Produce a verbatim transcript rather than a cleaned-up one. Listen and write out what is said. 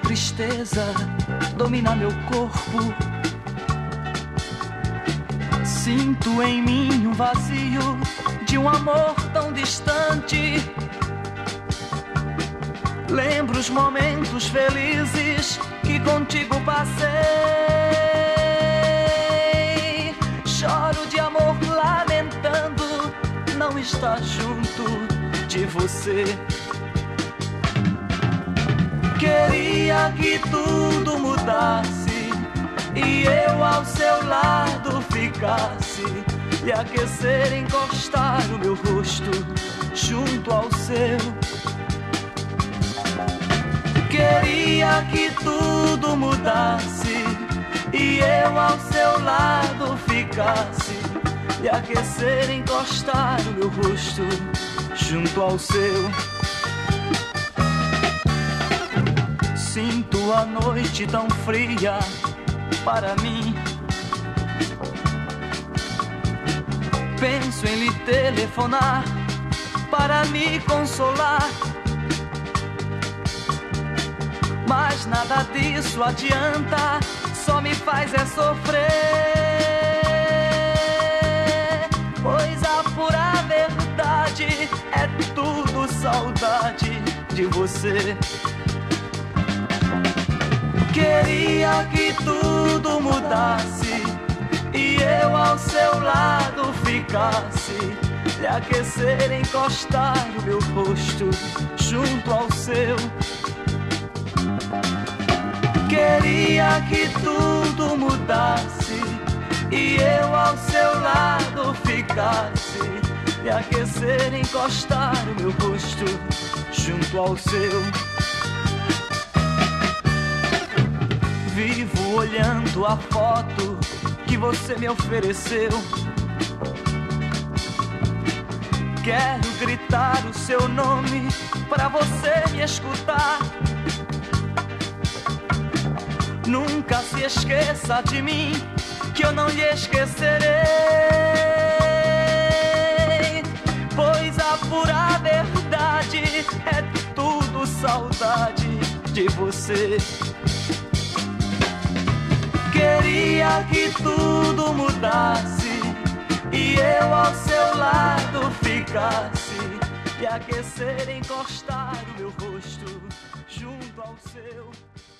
tristeza domina meu corpo. Sinto em mim um vazio de um amor tão distante. Lembro os momentos felizes que contigo passei. Choro de amor lamentando não estar junto de você. Queria que tudo mudasse e eu ao seu lado ficasse, lhe aquecer, encostar o meu rosto junto ao seu. Queria que tudo mudasse e eu ao seu lado ficasse, lhe aquecer, encostar o meu rosto junto ao seu. Sinto a noite tão fria para mim. Penso em lhe telefonar para me consolar, mas nada disso adianta, só me faz é sofrer. Pois a pura verdade é tudo saudade de você. Queria que tudo mudasse e eu ao seu lado ficasse, lhe aquecer, encostar o meu rosto junto ao seu. Queria que tudo mudasse e eu ao seu lado ficasse, lhe aquecer, encostar o meu rosto junto ao seu. Vivo olhando a foto que você me ofereceu. Quero gritar o seu nome pra você me escutar. Nunca se esqueça de mim, que eu não lhe esquecerei. Pois a pura verdade é tudo saudade de você. Queria que tudo mudasse e eu ao seu lado ficasse, lhe aquecer, encostar o meu rosto junto ao seu.